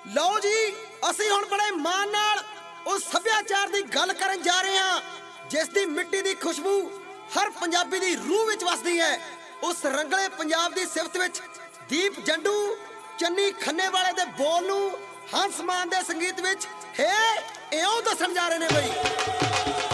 ਲਓ ਜੀ, ਅਸੀਂ ਹੁਣ ਬੜੇ ਮਾਣ ਨਾਲ ਉਸ ਸੱਭਿਆਚਾਰ ਦੀ ਗੱਲ ਕਰਨ ਜਾ ਰਹੇ ਹਾਂ ਜਿਸ ਦੀ ਮਿੱਟੀ ਦੀ ਖੁਸ਼ਬੂ ਹਰ ਪੰਜਾਬੀ ਦੀ ਰੂਹ ਵਿੱਚ ਵਸਦੀ ਹੈ। ਉਸ ਰੰਗਲੇ ਪੰਜਾਬ ਦੀ ਸਿਫਤ ਵਿੱਚ ਦੀਪ ਜੰਡੂ ਚੰਨੀ ਖੰਨੇ ਵਾਲੇ ਦੇ ਬੋਲ ਨੂੰ ਹੰਸ ਮਾਨ ਦੇ ਸੰਗੀਤ ਵਿੱਚ ਇਉਂ ਦੱਸਣ ਜਾ ਰਹੇ ਨੇ ਬਈ।